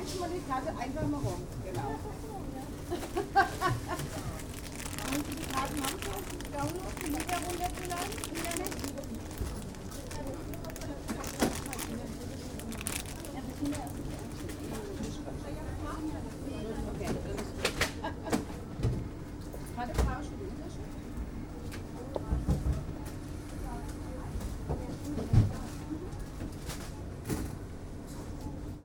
switchen wir die Karte einfach mal rum. Genau. Und die Karten haben Sie auf dem Download, die wieder runterzuladen? Wieder nicht?